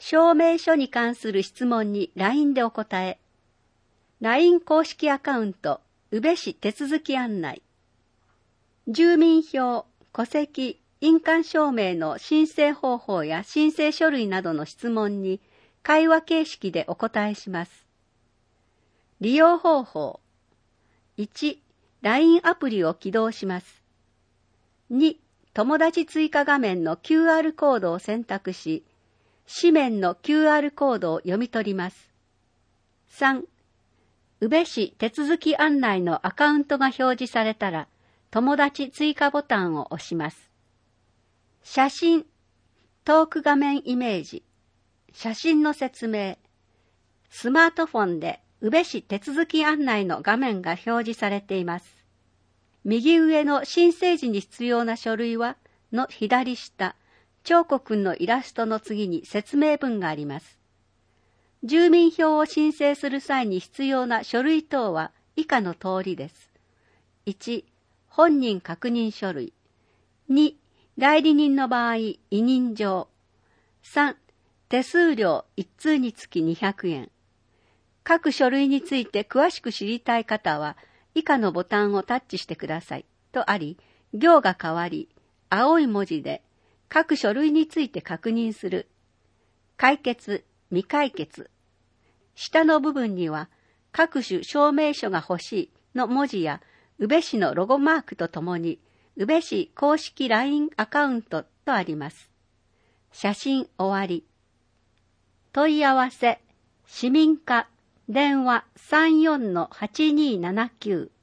証明書に関する質問に LINE でお答え。LINE 公式アカウント、宇部市手続き案内。住民票、戸籍、印鑑証明の申請方法や申請書類などの質問に会話形式でお答えします。利用方法。1、LINE アプリを起動します。2、友達追加画面の QR コードを選択し、紙面の QR コードを読み取ります。3、宇部市手続き案内のアカウントが表示されたら、友達追加ボタンを押します。写真、トーク画面イメージ、写真の説明。スマートフォンで宇部市手続き案内の画面が表示されています。右上の申請時に必要な書類はの左下、彫刻のイラストの次に説明文があります。住民票を申請する際に必要な書類等は以下の通りです。1、本人確認書類。2、代理人の場合、委任状。3、手数料1通につき200円。各書類について詳しく知りたい方は、以下のボタンをタッチしてください。とあり、行が変わり、青い文字で、各書類について確認する。解決、未解決。下の部分には、各種証明書が欲しいの文字や、宇部市のロゴマークとともに、宇部市公式 LINE アカウントとあります。写真終わり。問い合わせ、市民課、電話34-8279